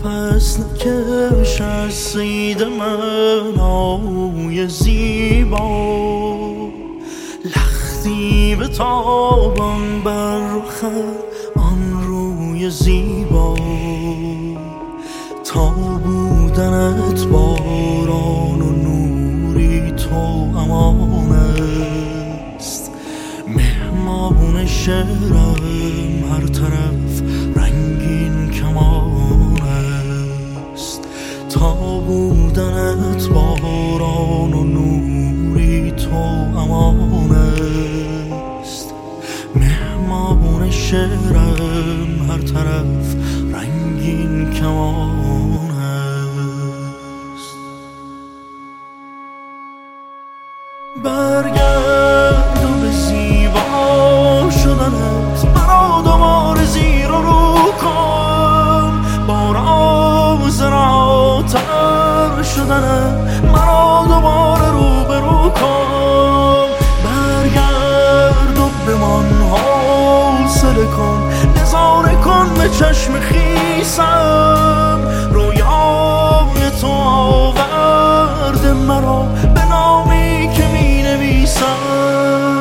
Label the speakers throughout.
Speaker 1: پس نکش از صید من آوی زیبا، لختی به تابان بر رخ آن روی زیبا. تا بودنت باران و نوری تو امان است، مهمان شعرم هر طرف رنگین کمان است. تا بودنت باران و نوری تو امان است، مهمان شعرم هر طرف رنگین کمان است. برگرد و به زیبا شدنت مرا دوباره زیر و رو کن، با راز رهاتر شدنت مرا دوباره روبرو کن. برگرد و بمان حوصله کن، نظاره کن به چشم خیسم. رویای تو آورده مرا به نامی که می نویسم.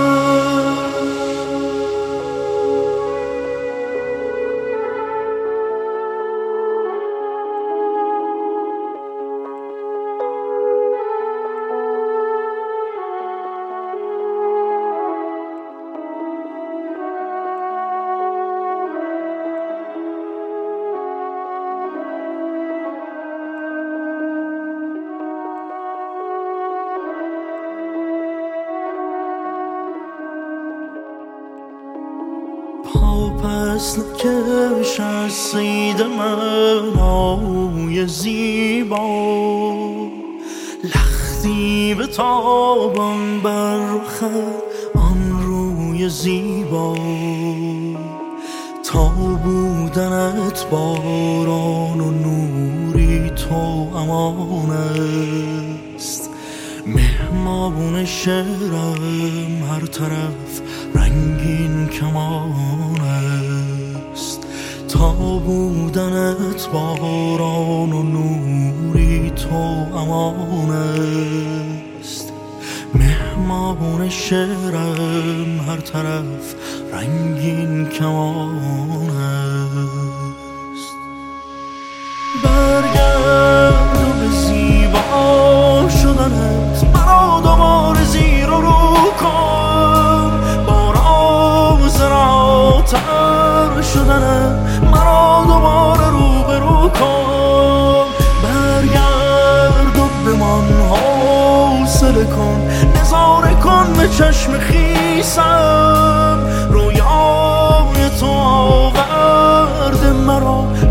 Speaker 1: پس نکش از صید من آوی زیبا، لختی به تابان بر رخ آن روی زیبا. تا بودنت باران و نوری تو امان است، مهمان شعرم هر طرف رنگین کمان است. تا بودنت باران و نوری تو امان است، مهمان شعرم هر طرف رنگین کمان است. برگرد و به زیبا شدنت مرا دوباره زیر و رو کن، با راز رهاتر شدنت مرا دوباره روبرو کن. برگرد و بمان حوصله کن، نظاره کن به چشم خیسم. رویای تو آورده مرا